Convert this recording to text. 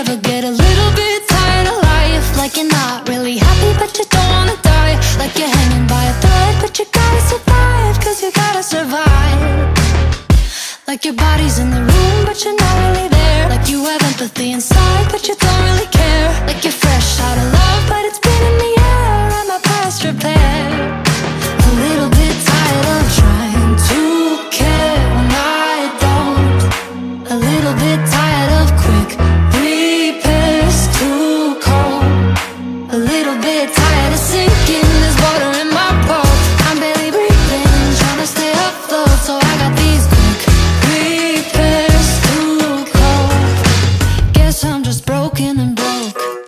ever get a little bit tired of life? Like you're not really happy but you don't wanna die. Like you're hanging by a thread but you gotta survive, cause you gotta survive. Like your body's in the room but you're not really there. Like you have empathy inside but you don't really care. Like you're fresh out of love but